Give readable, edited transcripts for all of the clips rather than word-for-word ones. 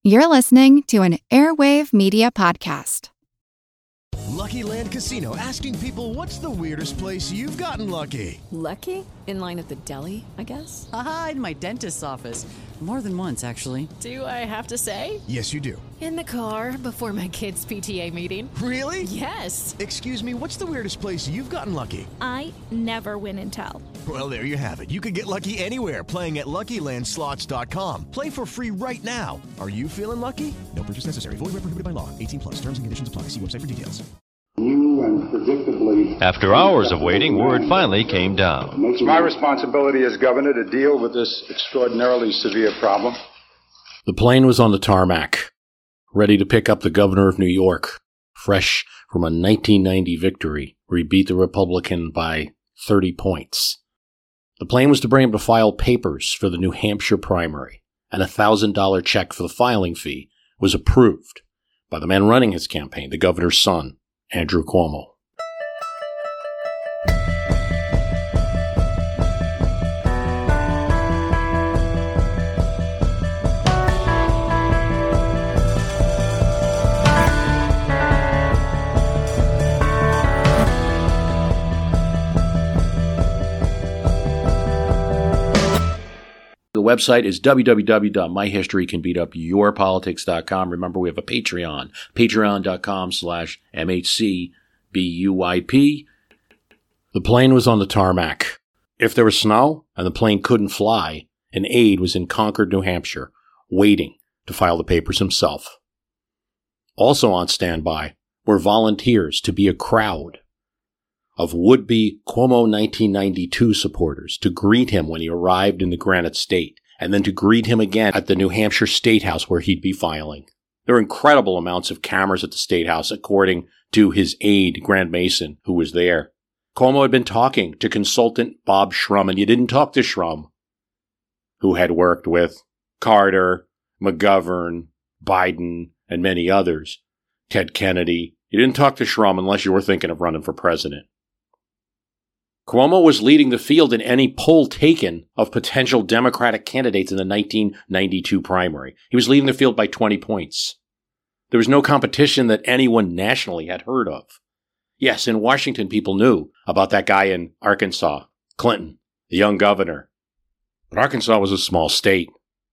You're listening to an Airwave Media Podcast. Lucky Land Casino, asking people, what's the weirdest place you've gotten lucky? Lucky? In line at the deli, I guess? Aha, in my dentist's office. More than once, actually. Do I have to say? Yes, you do. In the car before my kids' PTA meeting. Really? Yes. Excuse me, what's the weirdest place you've gotten lucky? I never win and tell. Well, there you have it. You can get lucky anywhere, playing at LuckyLandSlots.com. Play for free right now. Are you feeling lucky? No purchase necessary. Void where prohibited by law. 18 plus. Terms and conditions apply. See website for details. And predictably, after hours of waiting, word finally came down. It's my responsibility as governor to deal with this extraordinarily severe problem. The plane was on the tarmac, ready to pick up the governor of New York, fresh from a 1990 victory where he beat the Republican by 30 points. The plane was to bring him to file papers for the New Hampshire primary, and a $1,000 check for the filing fee was approved by the man running his campaign, the governor's son, Andrew Cuomo. The website is www.myhistorycanbeatupyourpolitics.com. Remember, we have a Patreon, patreon.com/MHCBUYP. The plane was on the tarmac. If there was snow and the plane couldn't fly, an aide was in Concord, New Hampshire, waiting to file the papers himself. Also on standby were volunteers to be a crowd of would-be Cuomo 1992 supporters to greet him when he arrived in the Granite State, and then to greet him again at the New Hampshire State House where he'd be filing. There were incredible amounts of cameras at the State House, according to his aide, Grant Mason, who was there. Cuomo had been talking to consultant Bob Shrum, and you didn't talk to Shrum, who had worked with Carter, McGovern, Biden, and many others, Ted Kennedy. You didn't talk to Shrum unless you were thinking of running for president. Cuomo was leading the field in any poll taken of potential Democratic candidates in the 1992 primary. He was leading the field by 20 points. There was no competition that anyone nationally had heard of. Yes, in Washington, people knew about that guy in Arkansas, Clinton, the young governor. But Arkansas was a small state.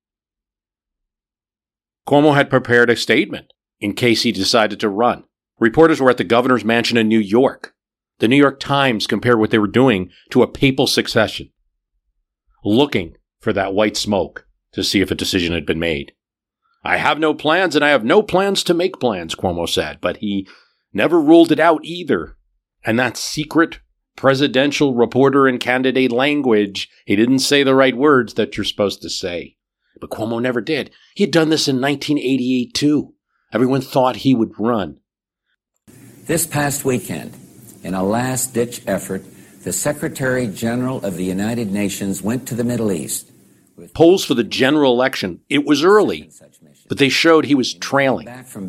Cuomo had prepared a statement in case he decided to run. Reporters were at the governor's mansion in New York. The New York Times compared what they were doing to a papal succession, looking for that white smoke to see if a decision had been made. I have no plans, and I have no plans to make plans, Cuomo said, but he never ruled it out either. And that secret presidential reporter and candidate language, he didn't say the right words that you're supposed to say. But Cuomo never did. He had done this in 1988, too. Everyone thought he would run. This past weekend, in a last-ditch effort, the Secretary General of the United Nations went to the Middle East. Polls for the general election, it was early, but they showed he was trailing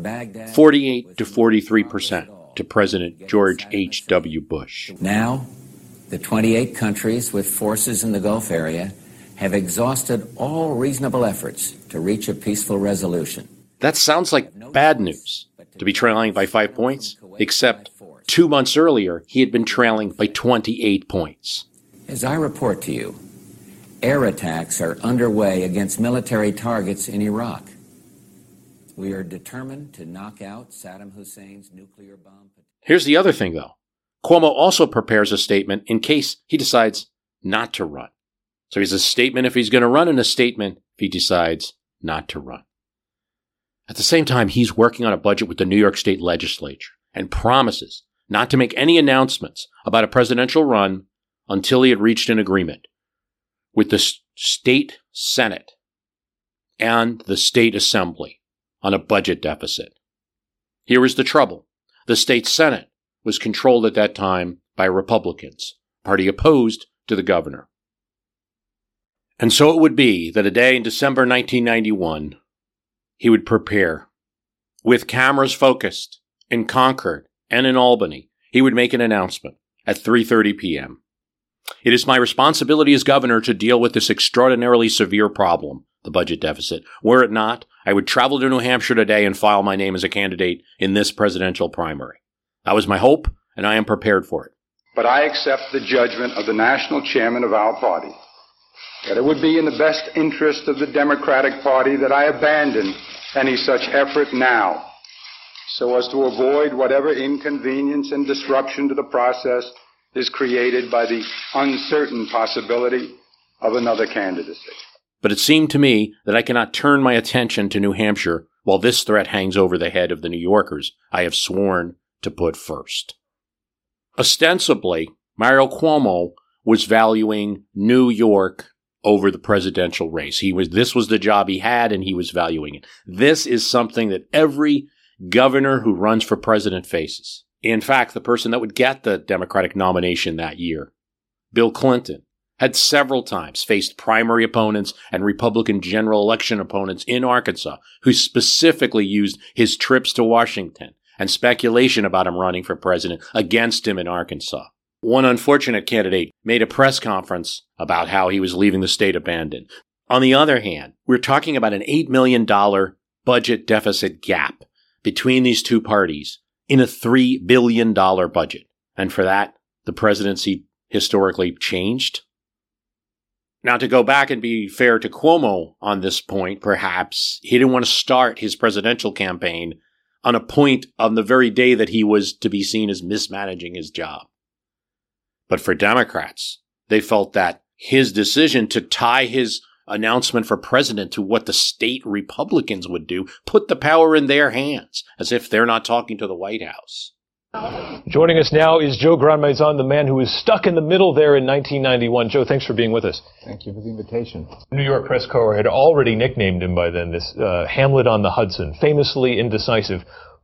48 to 43% to President George H.W. Bush. Now, the 28 countries with forces in the Gulf area have exhausted all reasonable efforts to reach a peaceful resolution. That sounds like bad news, to be trailing by 5 points, except 2 months earlier, he had been trailing by 28 points. As I report to you, air attacks are underway against military targets in Iraq. We are determined to knock out Saddam Hussein's nuclear bomb. Here's the other thing, though. Cuomo also prepares a statement in case he decides not to run. So he has a statement if he's going to run and a statement if he decides not to run. At the same time, he's working on a budget with the New York State Legislature and promises not to make any announcements about a presidential run until he had reached an agreement with the state Senate and the state Assembly on a budget deficit. Here was the trouble. The state Senate was controlled at that time by Republicans, party opposed to the governor. And so it would be that a day in December 1991, he would prepare. With cameras focused in Concord and in Albany, he would make an announcement at 3:30 p.m. It is my responsibility as governor to deal with this extraordinarily severe problem, the budget deficit. Were it not, I would travel to New Hampshire today and file my name as a candidate in this presidential primary. That was my hope, and I am prepared for it. But I accept the judgment of the national chairman of our party that it would be in the best interest of the Democratic Party that I abandon any such effort now, so as to avoid whatever inconvenience and disruption to the process is created by the uncertain possibility of another candidacy. But it seemed to me that I cannot turn my attention to New Hampshire while this threat hangs over the head of the New Yorkers I have sworn to put first. Ostensibly, Mario Cuomo was valuing New York over the presidential race. This was the job he had, and he was valuing it. This is something that every governor who runs for president faces. In fact, the person that would get the Democratic nomination that year, Bill Clinton, had several times faced primary opponents and Republican general election opponents in Arkansas who specifically used his trips to Washington and speculation about him running for president against him in Arkansas. One unfortunate candidate made a press conference about how he was leaving the state abandoned. On the other hand, we're talking about an $8 million budget deficit gap between these two parties in a $3 billion budget. And for that, the presidency historically changed. Now, to go back and be fair to Cuomo on this point, perhaps, he didn't want to start his presidential campaign on a point on the very day that he was to be seen as mismanaging his job. But for Democrats, they felt that his decision to tie his announcement for president to what the state Republicans would do put the power in their hands, as if they're not talking to the White House. Joining us now is Joe Grandmaison, the man who was stuck in the middle there in 1991. Joe, thanks for being with us. Thank you for the invitation. New York Press Corps had already nicknamed him by then, this Hamlet on the Hudson, famously indecisive.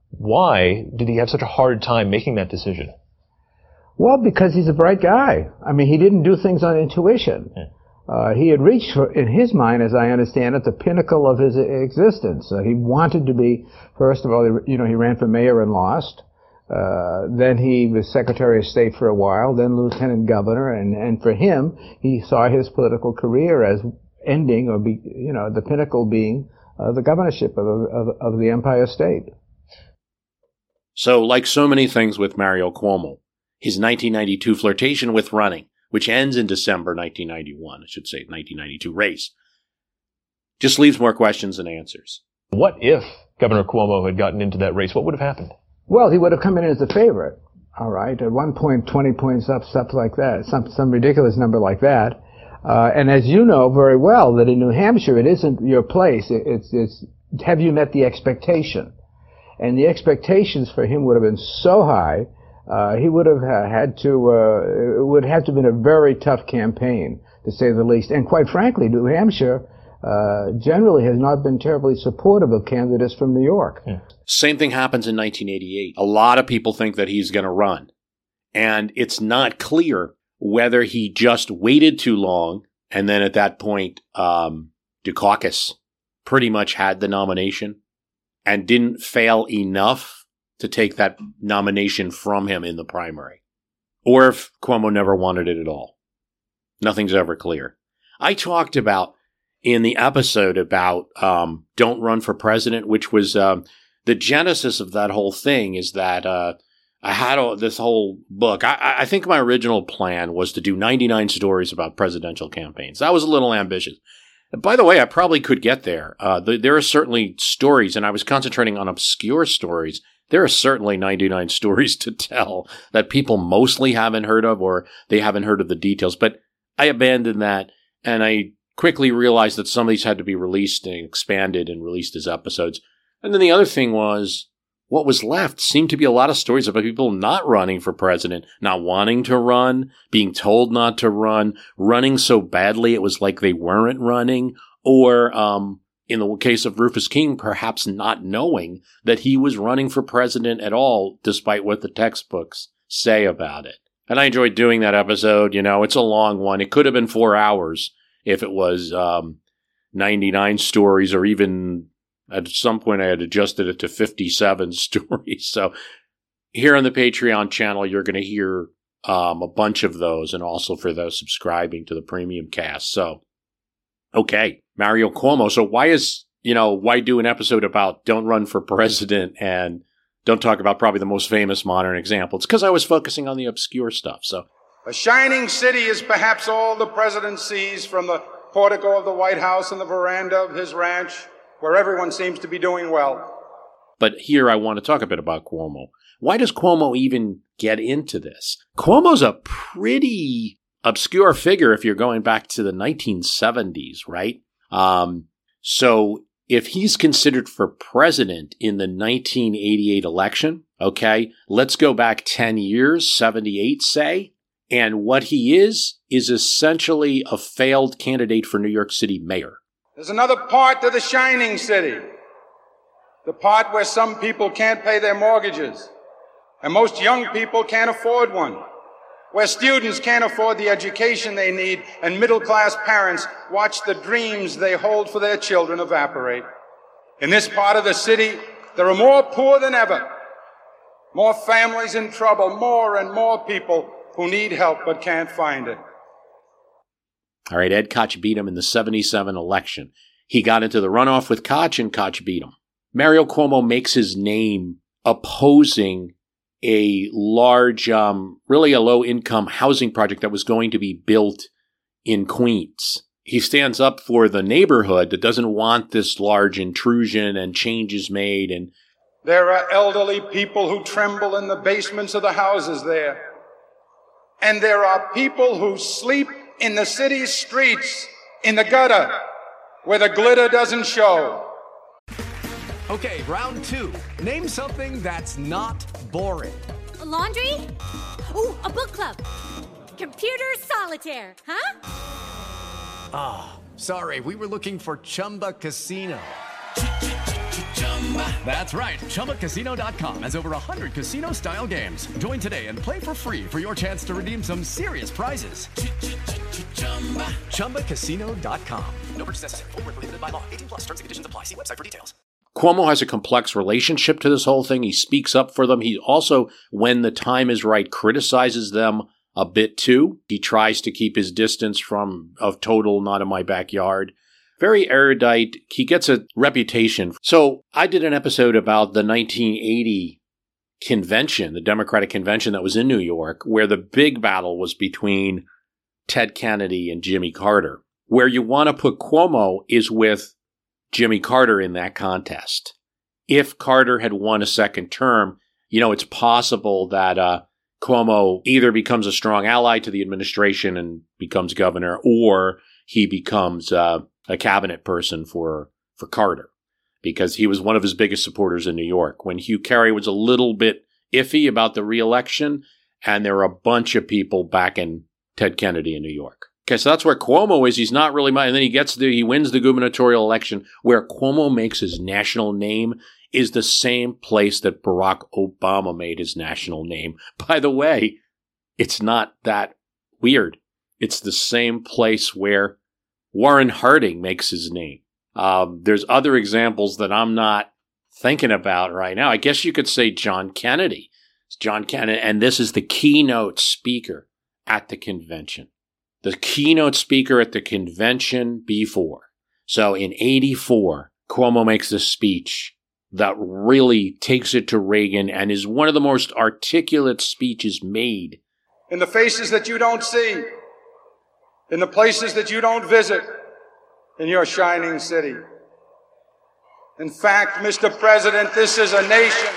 Why did he have such a hard time making that decision? Well, because he's a bright guy. I mean, he didn't do things on intuition. He had reached, in his mind, as I understand it, the pinnacle of his existence. He wanted to be, first of all, he ran for mayor and lost. Then he was Secretary of State for a while, then Lieutenant Governor, and for him, he saw his political career as ending, or the pinnacle being the governorship of the Empire State. So, like so many things with Mario Cuomo, his 1992 flirtation with running, which ends in December 1991, 1992 race, just leaves more questions than answers. What if Governor Cuomo had gotten into that race? What would have happened? Well, he would have come in as a favorite, all right, at one point 20 points up, stuff like that, some ridiculous number like that. And as you know very well, that in New Hampshire, it isn't your place. It's have you met the expectation? And the expectations for him would have been so high, he would have had to, it would have to have been a very tough campaign, to say the least. And quite frankly, New Hampshire generally has not been terribly supportive of candidates from New York. Yeah. Same thing happens in 1988. A lot of people think that he's going to run. And it's not clear whether he just waited too long, and then at that point, Dukakis pretty much had the nomination and didn't fail enough to take that nomination from him in the primary. Or if Cuomo never wanted it at all. Nothing's ever clear. I talked about in the episode about Don't Run for President, which was the genesis of that whole thing is that I had this whole book. I think my original plan was to do 99 stories about presidential campaigns. That was a little ambitious. By the way, I probably could get there. There are certainly stories, and I was concentrating on obscure stories. There are certainly 99 stories to tell that people mostly haven't heard of, or they haven't heard of the details. But I abandoned that, and I quickly realized that some of these had to be released and expanded and released as episodes. And then the other thing was, what was left seemed to be a lot of stories about people not running for president, not wanting to run, being told not to run, running so badly it was like they weren't running, or in the case of Rufus King, perhaps not knowing that he was running for president at all, despite what the textbooks say about it. And I enjoyed doing that episode. It's a long one. It could have been 4 hours if it was 99 stories, or even at some point I had adjusted it to 57 stories. So here on the Patreon channel, you're going to hear a bunch of those, and also for those subscribing to the premium cast. So, okay, Mario Cuomo. So why is why do an episode about don't run for president and don't talk about probably the most famous modern example? It's because I was focusing on the obscure stuff. So, a shining city is perhaps all the president sees from the portico of the White House and the veranda of his ranch, where everyone seems to be doing well. But here I want to talk a bit about Cuomo. Why does Cuomo even get into this? Cuomo's a pretty obscure figure if you're going back to the 1970s, right? So if he's considered for president in the 1988 election, okay, let's go back 10 years, 78, say, and what he is essentially a failed candidate for New York City mayor. There's another part to the shining city, the part where some people can't pay their mortgages, and most young people can't afford one, where students can't afford the education they need, and middle-class parents watch the dreams they hold for their children evaporate. In this part of the city, there are more poor than ever, more families in trouble, more and more people who need help but can't find it. All right, Ed Koch beat him in the 77 election. He got into the runoff with Koch, and Koch beat him. Mario Cuomo makes his name opposing a large, really a low-income housing project that was going to be built in Queens. He stands up for the neighborhood that doesn't want this large intrusion and changes made. And there are elderly people who tremble in the basements of the houses there. And there are people who sleep in the city's streets, in the gutter, where the glitter doesn't show. Okay, round two. Name something that's not boring. A laundry? Ooh, a book club. Computer solitaire, huh? Ah, oh, sorry, we were looking for Chumba Casino. That's right, ChumbaCasino.com has over 100 casino-style games. Join today and play for free for your chance to redeem some serious prizes. ChumbaCasino.com. No purchase necessary. Void where prohibited by law. 18+. Terms and conditions apply. See website for details. Cuomo has a complex relationship to this whole thing. He speaks up for them. He also, when the time is right, criticizes them a bit too. He tries to keep his distance of total not in my backyard. Very erudite. He gets a reputation. So I did an episode about the 1980 convention, the Democratic convention that was in New York, where the big battle was between Ted Kennedy and Jimmy Carter. Where you want to put Cuomo is with Jimmy Carter in that contest. If Carter had won a second term, it's possible that Cuomo either becomes a strong ally to the administration and becomes governor, or he becomes a cabinet person for Carter, because he was one of his biggest supporters in New York. When Hugh Carey was a little bit iffy about the re-election, and there were a bunch of people backing Ted Kennedy in New York. Okay, so that's where Cuomo is. He's not really and then he wins the gubernatorial election. Where Cuomo makes his national name is the same place that Barack Obama made his national name. By the way, it's not that weird. It's the same place where Warren Harding makes his name. There's other examples that I'm not thinking about right now. I guess you could say John Kennedy. It's John Kennedy, and this is the keynote speaker at the convention. The keynote speaker at the convention before. So in 84, Cuomo makes this speech that really takes it to Reagan and is one of the most articulate speeches made. In the faces that you don't see, in the places that you don't visit, in your shining city. In fact, Mr. President, this is a nation.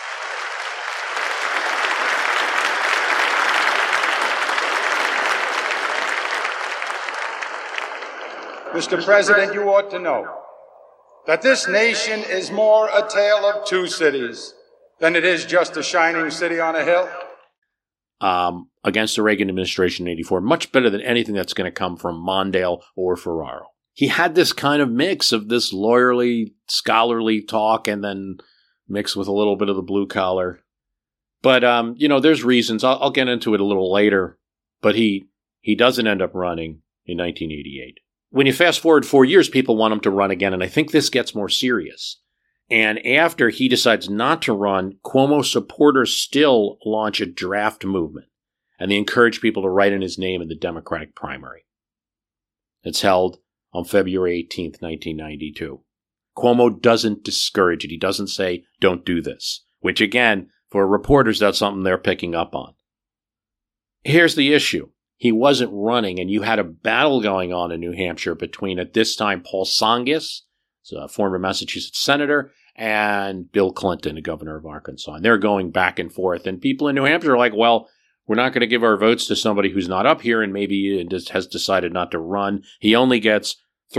Mr. President, you ought to know that this nation is more a tale of two cities than it is just a shining city on a hill. Against the Reagan administration in 84, much better than anything that's going to come from Mondale or Ferraro. He had this kind of mix of this lawyerly, scholarly talk and then mixed with a little bit of the blue collar. But, there's reasons. I'll get into it a little later. But he doesn't end up running in 1988. When you fast forward 4 years, people want him to run again, and I think this gets more serious. And after he decides not to run, Cuomo supporters still launch a draft movement, and they encourage people to write in his name in the Democratic primary. It's held on February 18th, 1992. Cuomo doesn't discourage it. He doesn't say, don't do this, which again, for reporters, that's something they're picking up on. Here's the issue. He wasn't running, and you had a battle going on in New Hampshire between, at this time, Paul Tsongas, a former Massachusetts senator, and Bill Clinton, the governor of Arkansas. And they're going back and forth. And people in New Hampshire are like, well, we're not going to give our votes to somebody who's not up here and maybe has decided not to run. He only gets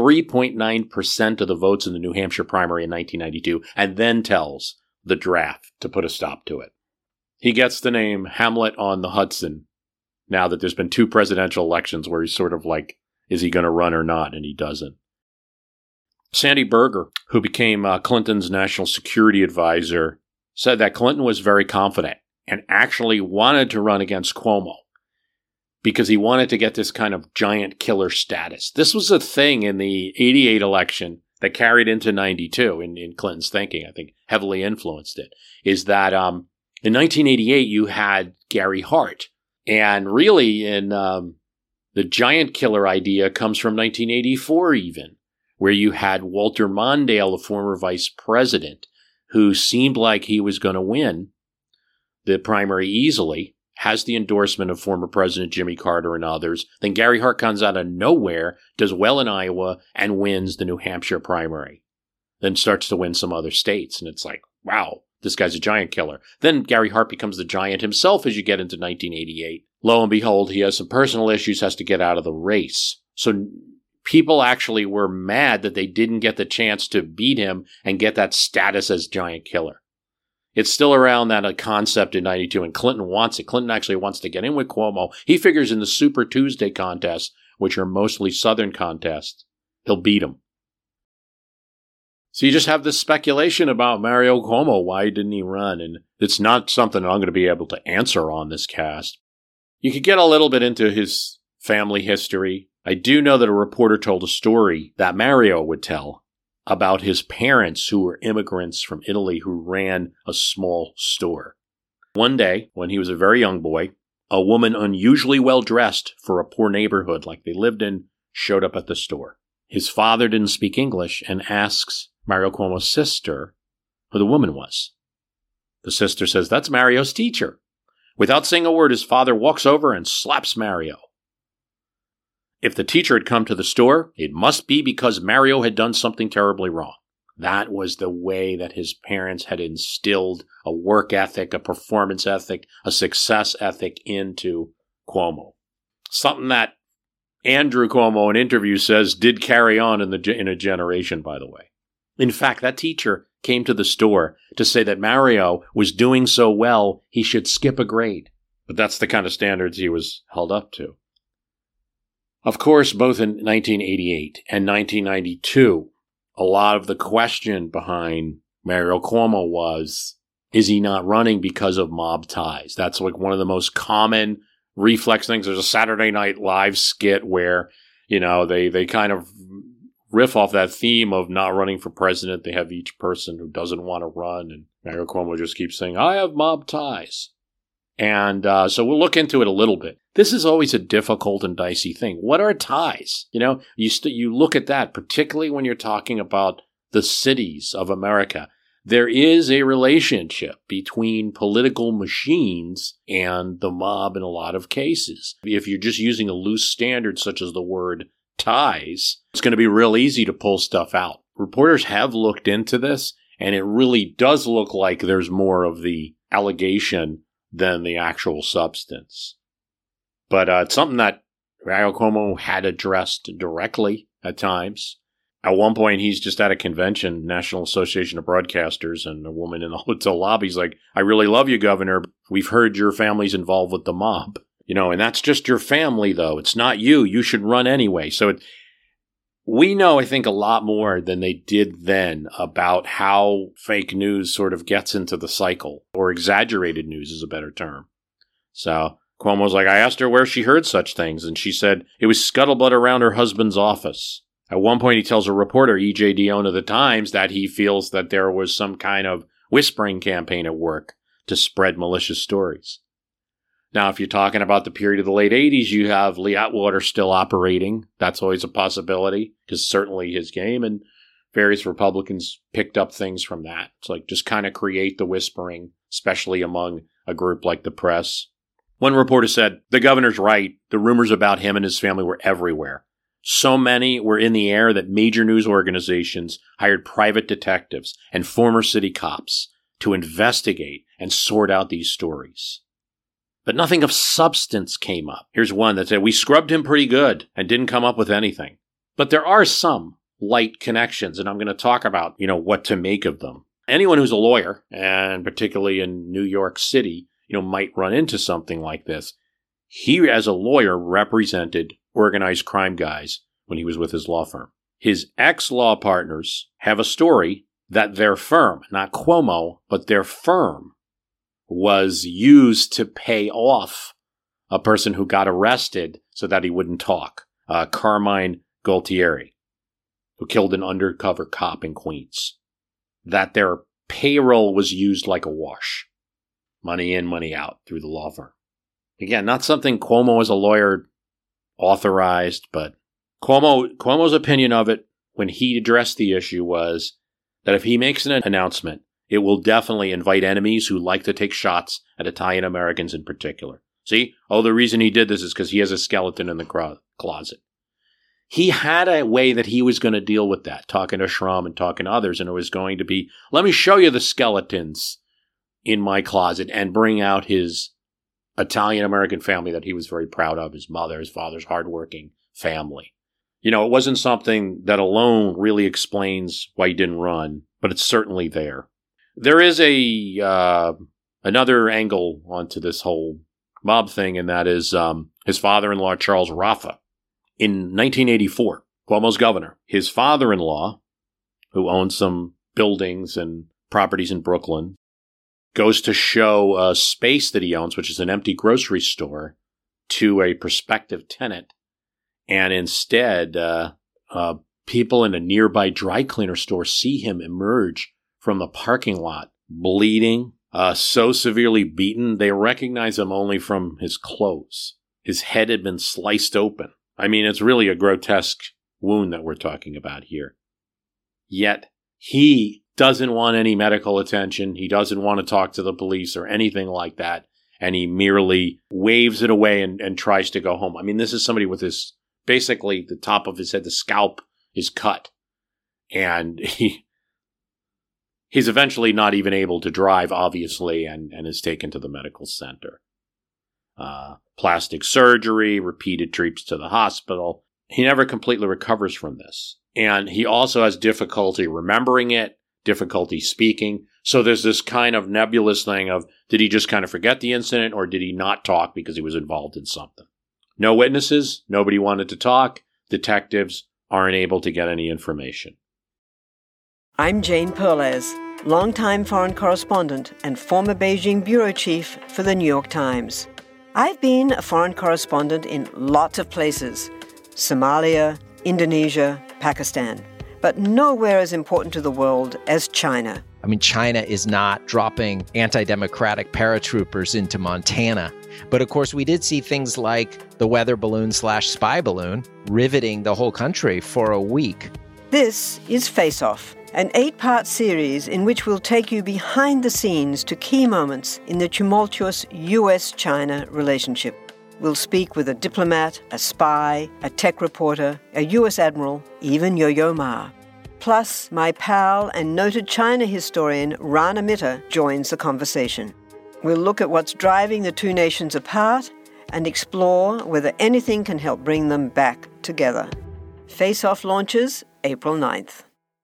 3.9% of the votes in the New Hampshire primary in 1992, and then tells the draft to put a stop to it. He gets the name Hamlet on the Hudson now that there's been 2 presidential elections where he's sort of like, is he going to run or not? And he doesn't. Sandy Berger, who became Clinton's national security advisor, said that Clinton was very confident and actually wanted to run against Cuomo because he wanted to get this kind of giant killer status. This was a thing in the 88 election that carried into 92 in Clinton's thinking, I think heavily influenced it, is that in 1988 you had Gary Hart. And really the giant killer idea comes from 1984 even, where you had Walter Mondale, the former vice president, who seemed like he was going to win the primary easily, has the endorsement of former President Jimmy Carter and others. Then Gary Hart comes out of nowhere, does well in Iowa, and wins the New Hampshire primary. Then starts to win some other states. And it's like, wow, this guy's a giant killer. Then Gary Hart becomes the giant himself as you get into 1988. Lo and behold, he has some personal issues, has to get out of the race. So people actually were mad that they didn't get the chance to beat him and get that status as giant killer. It's still around that concept in 92, and Clinton wants it. Clinton actually wants to get in with Cuomo. He figures in the Super Tuesday contests, which are mostly Southern contests, he'll beat him. So you just have this speculation about Mario Cuomo. Why didn't he run? And it's not something that I'm going to be able to answer on this cast. You could get a little bit into his family history. I do know that a reporter told a story that Mario would tell about his parents who were immigrants from Italy who ran a small store. One day, when he was a very young boy, a woman unusually well dressed for a poor neighborhood like they lived in showed up at the store. His father didn't speak English and asks Mario Cuomo's sister who the woman was. The sister says, "That's Mario's teacher." Without saying a word, his father walks over and slaps Mario. If the teacher had come to the store, it must be because Mario had done something terribly wrong. That was the way that his parents had instilled a work ethic, a performance ethic, a success ethic into Cuomo. Something that Andrew Cuomo in interviews says did carry on in a generation, by the way. In fact, that teacher came to the store to say that Mario was doing so well he should skip a grade. But that's the kind of standards he was held up to. Of course, both in 1988 and 1992, a lot of the question behind Mario Cuomo was, is he not running because of mob ties? That's like one of the most common reflex things. There's a Saturday Night Live skit where, they kind of riff off that theme of not running for president. They have each person who doesn't want to run, and Mario Cuomo just keeps saying, I have mob ties. And so we'll look into it a little bit. This is always a difficult and dicey thing. What are ties? You look at that, particularly when you're talking about the cities of America. There is a relationship between political machines and the mob in a lot of cases. If you're just using a loose standard such as the word ties, it's going to be real easy to pull stuff out. Reporters have looked into this, and it really does look like there's more of the allegation than the actual substance. But it's something that Mario Cuomo had addressed directly at times. At one point, he's just at a convention, National Association of Broadcasters, and a woman in the hotel lobby's like, I really love you, Governor. We've heard your family's involved with the mob. And that's just your family, though. It's not you. You should run anyway. So we know, I think, a lot more than they did then about how fake news sort of gets into the cycle, or exaggerated news is a better term. So Cuomo's like, I asked her where she heard such things, and she said it was scuttlebutt around her husband's office. At one point, he tells a reporter, E.J. Dionne of the Times, that he feels that there was some kind of whispering campaign at work to spread malicious stories. Now, if you're talking about the period of the late 80s, you have Lee Atwater still operating. That's always a possibility, because certainly his game. And various Republicans picked up things from that. It's like just kind of create the whispering, especially among a group like the press. One reporter said, "The governor's right. The rumors about him and his family were everywhere. So many were in the air that major news organizations hired private detectives and former city cops to investigate and sort out these stories. But nothing of substance came up." Here's one that said, "We scrubbed him pretty good and didn't come up with anything." But there are some light connections, and I'm going to talk about, what to make of them. Anyone who's a lawyer, and particularly in New York City, might run into something like this. He, as a lawyer, represented organized crime guys when he was with his law firm. His ex-law partners have a story that their firm, not Cuomo, but their firm, was used to pay off a person who got arrested so that he wouldn't talk, Carmine Gualtieri, who killed an undercover cop in Queens. That their payroll was used like a wash. Money in, money out through the law firm. Again, not something Cuomo as a lawyer authorized, but Cuomo's opinion of it when he addressed the issue was that if he makes an announcement, it will definitely invite enemies who like to take shots at Italian Americans in particular. See? The reason he did this is because he has a skeleton in the closet. He had a way that he was going to deal with that, talking to Schramm and talking to others, and it was going to be, let me show you the skeletons in my closet and bring out his Italian-American family that he was very proud of, his mother, his father's hardworking family. It wasn't something that alone really explains why he didn't run, but it's certainly there. There is another angle onto this whole mob thing, and that is his father-in-law, Charles Raffa. In 1984, Cuomo's governor, his father-in-law, who owns some buildings and properties in Brooklyn, goes to show a space that he owns, which is an empty grocery store, to a prospective tenant. And instead, people in a nearby dry cleaner store see him emerge from the parking lot, bleeding, so severely beaten, they recognize him only from his clothes. His head had been sliced open. I mean, it's really a grotesque wound that we're talking about here. Yet, he doesn't want any medical attention. He doesn't want to talk to the police or anything like that. And he merely waves it away and tries to go home. I mean, this is somebody with his, basically the top of his head, the scalp is cut. And he's eventually not even able to drive, obviously, and is taken to the medical center. Plastic surgery, repeated trips to the hospital. He never completely recovers from this. And he also has difficulty remembering it, difficulty speaking. So there's this kind of nebulous thing of, did he just kind of forget the incident, or did he not talk because he was involved in something? No witnesses, nobody wanted to talk, detectives aren't able to get any information. I'm Jane Perlez, longtime foreign correspondent and former Beijing bureau chief for the New York Times. I've been a foreign correspondent in lots of places: Somalia, Indonesia, Pakistan, but nowhere as important to the world as China. I mean, China is not dropping anti-democratic paratroopers into Montana. But of course, we did see things like the weather balloon / spy balloon riveting the whole country for a week. This is Face Off, an 8-part series in which we'll take you behind the scenes to key moments in the tumultuous U.S.-China relationship. We'll speak with a diplomat, a spy, a tech reporter, a U.S. admiral, even Yo-Yo Ma. Plus, my pal and noted China historian Rana Mitter joins the conversation. We'll look at what's driving the two nations apart and explore whether anything can help bring them back together. Face Off launches April 9th.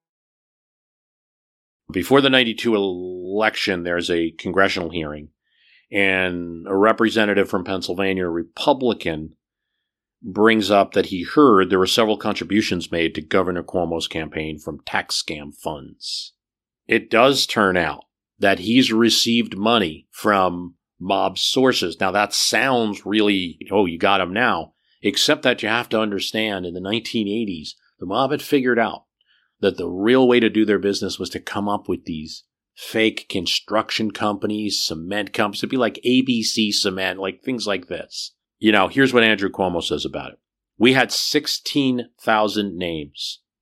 Before the 92 election, there's a congressional hearing, and a representative from Pennsylvania, a Republican, brings up that he heard there were several contributions made to Governor Cuomo's campaign from tax scam funds. It does turn out that he's received money from mob sources. Now, that sounds really, you got him now, except that you have to understand, in the 1980s, the mob had figured out that the real way to do their business was to come up with these fake construction companies, cement companies. It'd be like ABC Cement, like things like this. Here's what Andrew Cuomo says about it. We had 16,000 names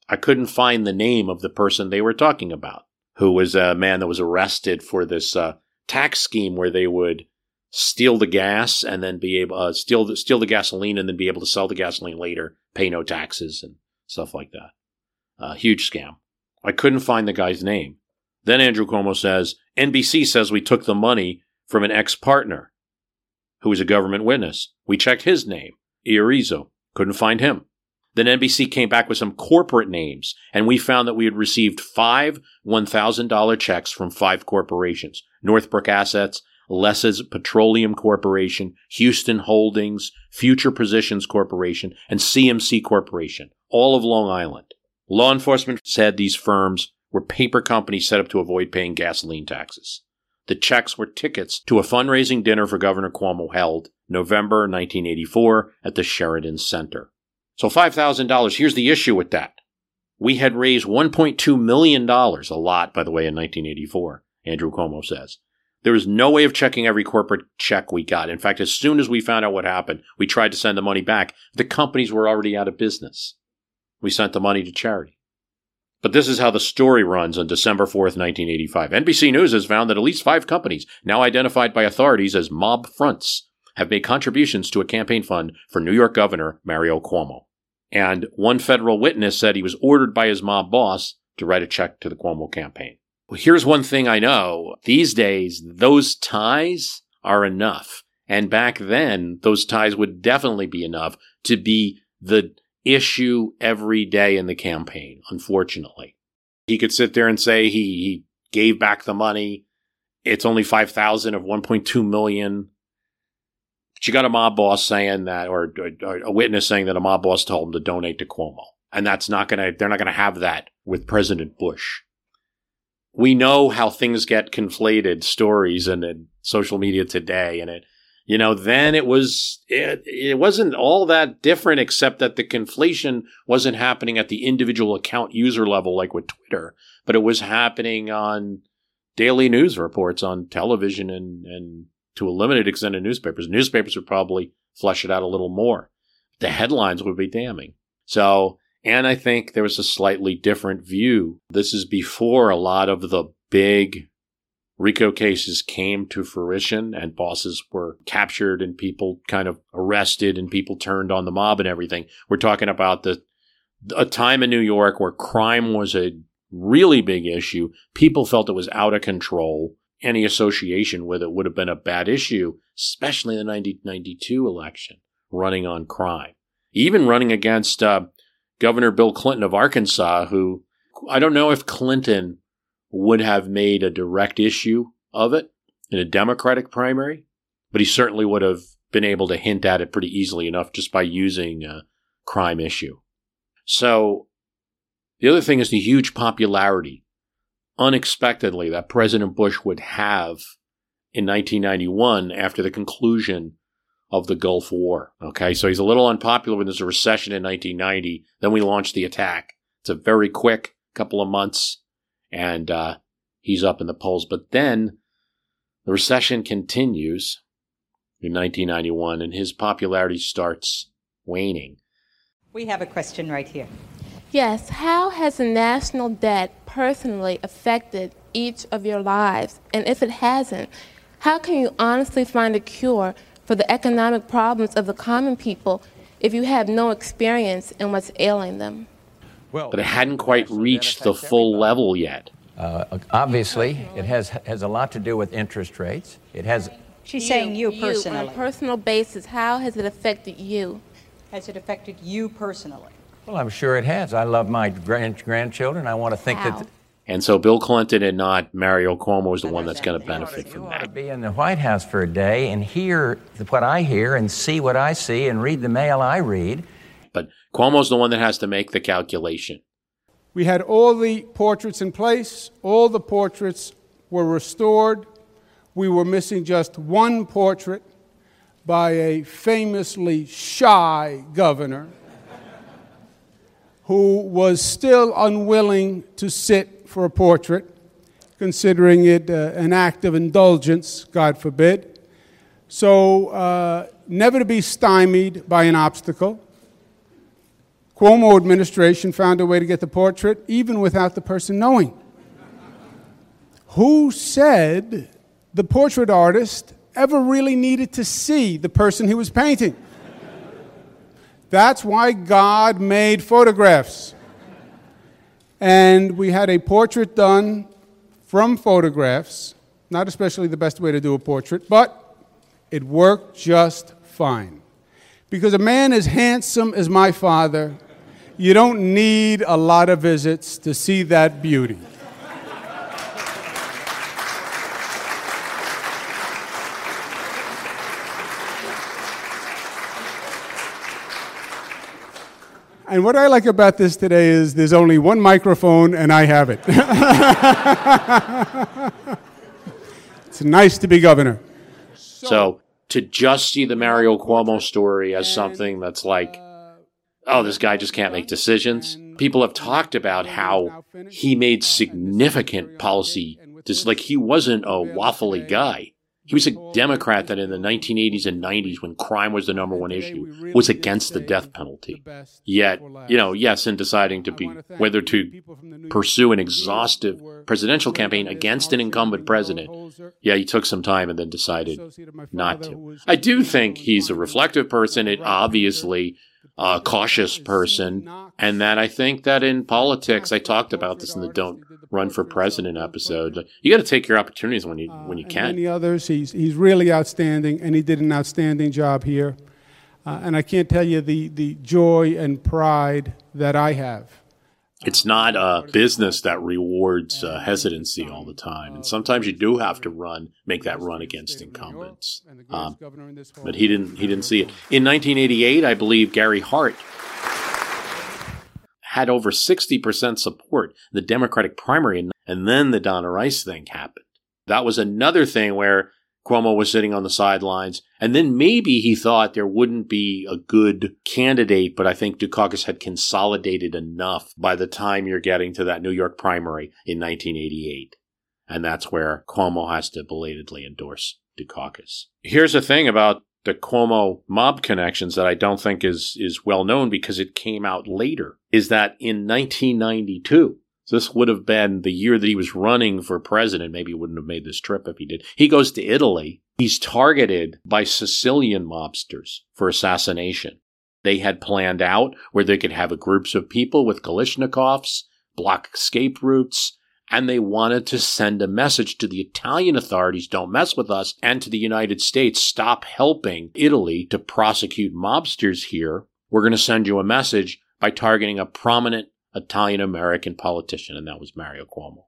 I couldn't find the name of the person they were talking about, who was a man that was arrested for this tax scheme where they would steal the gas and then be able steal the gasoline and then be able to sell the gasoline later, pay no taxes and stuff like that. Huge scam. I couldn't find the guy's name. Then Andrew Cuomo says, NBC says we took the money from an ex-partner who was a government witness. We checked his name, Iorizo. Couldn't find him. Then NBC came back with some corporate names, and we found that we had received 5 $1,000 checks from 5 corporations. Northbrook Assets, Lessa's Petroleum Corporation, Houston Holdings, Future Positions Corporation, and CMC Corporation, all of Long Island. Law enforcement said these firms were paper companies set up to avoid paying gasoline taxes. The checks were tickets to a fundraising dinner for Governor Cuomo held November 1984 at the Sheridan Center. So $5,000, here's the issue with that. We had raised $1.2 million, a lot, by the way, in 1984, Andrew Cuomo says. There was no way of checking every corporate check we got. In fact, as soon as we found out what happened, we tried to send the money back. The companies were already out of business. We sent the money to charity. But this is how the story runs on December 4th, 1985. NBC News has found that at least 5 companies, now identified by authorities as mob fronts, have made contributions to a campaign fund for New York Governor Mario Cuomo. And one federal witness said he was ordered by his mob boss to write a check to the Cuomo campaign. Well, here's one thing I know. These days, those ties are enough. And back then, those ties would definitely be enough to be the issue every day in the campaign, unfortunately. He could sit there and say he gave back the money. It's only $5,000 of $1.2 million. But you got a mob boss saying that, or a witness saying that a mob boss told him to donate to Cuomo. And they're not going to have that with President Bush. We know how things get conflated, stories and social media today. And then it wasn't all that different, except that the conflation wasn't happening at the individual account user level like with Twitter, but it was happening on daily news reports on television and to a limited extent in newspapers. Newspapers would probably flesh it out a little more. The headlines would be damning. And I think there was a slightly different view. This is before a lot of the big RICO cases came to fruition and bosses were captured and people kind of arrested and people turned on the mob and everything. We're talking about a time in New York where crime was a really big issue. People felt it was out of control. Any association with it would have been a bad issue, especially the 1992 election, running on crime. Even running against Governor Bill Clinton of Arkansas, who I don't know if Clinton would have made a direct issue of it in a Democratic primary, but he certainly would have been able to hint at it pretty easily enough just by using a crime issue. So the other thing is the huge popularity, unexpectedly, that President Bush would have in 1991 after the conclusion of the Gulf War. Okay, so he's a little unpopular when there's a recession in 1990. Then we launched the attack. It's a very quick couple of months. And he's up in the polls. But then the recession continues in 1991, and his popularity starts waning. We have a question right here. Yes, how has the national debt personally affected each of your lives? And if it hasn't, how can you honestly find a cure for the economic problems of the common people if you have no experience in what's ailing them? But it hadn't quite reached the full level yet. Obviously, it has a lot to do with interest rates. It has. She's saying you personally. On a personal basis, how has it affected you? Has it affected you personally? Well, I'm sure it has. I love my grandchildren. I want to think that. And so Bill Clinton and not Mario Cuomo is the one that's going to benefit from that. You ought to be in the White House for a day and hear what I hear and see what I see and read the mail I read. But Cuomo's the one that has to make the calculation. We had all the portraits in place. All the portraits were restored. We were missing just one portrait by a famously shy governor who was still unwilling to sit for a portrait, considering it an act of indulgence, God forbid. So never to be stymied by an obstacle. Cuomo administration found a way to get the portrait even without the person knowing. Who said the portrait artist ever really needed to see the person he was painting? That's why God made photographs. And we had a portrait done from photographs, not especially the best way to do a portrait, but it worked just fine. Because a man as handsome as my father, you don't need a lot of visits to see that beauty. And what I like about this today is there's only one microphone and I have it. It's nice to be governor. So to just see the Mario Cuomo story as something that's like, oh, this guy just can't make decisions. People have talked about how he made significant policy, just like he wasn't a waffly guy. He was a Democrat that in the 1980s and 90s, when crime was the number one issue, was against the death penalty. Yet, yes, in deciding whether to pursue an exhaustive presidential campaign against an incumbent president, he took some time and then decided not to. I do think he's a reflective person, obviously a cautious person, and that I think that in politics, I talked about this in the Don't Run for President episode, you got to take your opportunities when you can. And many others, he's really outstanding, and he did an outstanding job here. And I can't tell you the joy and pride that I have. It's not a business that rewards hesitancy all the time. And sometimes you do have to make that run against incumbents. But he didn't see it. In 1988, I believe Gary Hart had over 60% support in the Democratic primary, and then the Donna Rice thing happened. That was another thing where Cuomo was sitting on the sidelines, and then maybe he thought there wouldn't be a good candidate, but I think Dukakis had consolidated enough by the time you're getting to that New York primary in 1988. And that's where Cuomo has to belatedly endorse Dukakis. Here's the thing about the Cuomo mob connections that I don't think is well known because it came out later, is that in 1992, so this would have been the year that he was running for president. Maybe he wouldn't have made this trip if he did. He goes to Italy. He's targeted by Sicilian mobsters for assassination. They had planned out where they could have groups of people with Kalashnikovs, block escape routes, and they wanted to send a message to the Italian authorities, don't mess with us, and to the United States, stop helping Italy to prosecute mobsters here. We're going to send you a message by targeting a prominent Italian-American politician, and that was Mario Cuomo.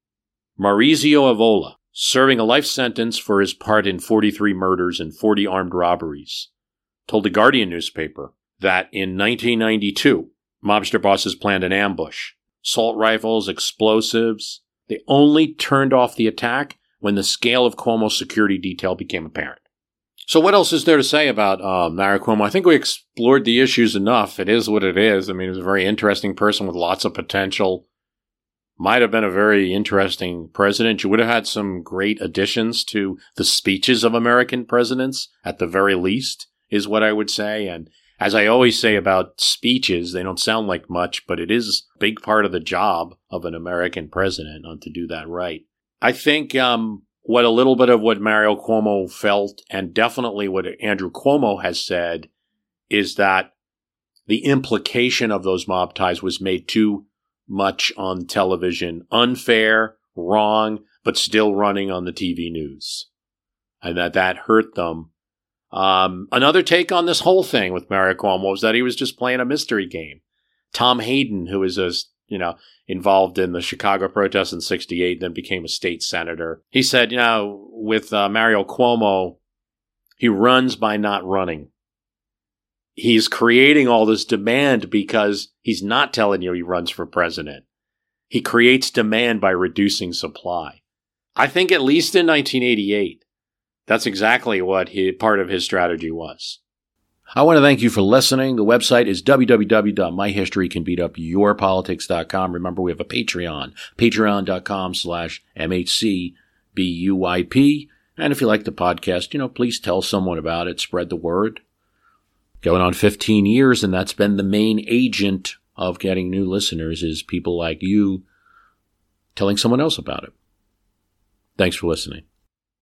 Maurizio Avola, serving a life sentence for his part in 43 murders and 40 armed robberies, told the Guardian newspaper that in 1992, mobster bosses planned an ambush. Assault rifles, explosives. They only turned off the attack when the scale of Cuomo's security detail became apparent. So what else is there to say about Mario Cuomo? I think we explored the issues enough. It is what it is. I mean, he was a very interesting person with lots of potential. Might have been a very interesting president. You would have had some great additions to the speeches of American presidents, at the very least, is what I would say. And as I always say about speeches, they don't sound like much, but it is a big part of the job of an American president to do that right. I think what a little bit of what Mario Cuomo felt, and definitely what Andrew Cuomo has said, is that the implication of those mob ties was made too much on television, unfair, wrong, but still running on the TV news, and that hurt them. Another take on this whole thing with Mario Cuomo was that he was just playing a mystery game. Tom Hayden, who was involved in the Chicago protests in '68, then became a state senator. He said, with Mario Cuomo, he runs by not running. He's creating all this demand because he's not telling you he runs for president. He creates demand by reducing supply. I think at least in 1988, that's exactly what part of his strategy was. I want to thank you for listening. The website is www.myhistorycanbeatupyourpolitics.com. Remember, we have a Patreon, patreon.com/MHCBUYP. And if you like the podcast, please tell someone about it. Spread the word. going on 15 years, and that's been the main agent of getting new listeners, is people like you telling someone else about it. Thanks for listening.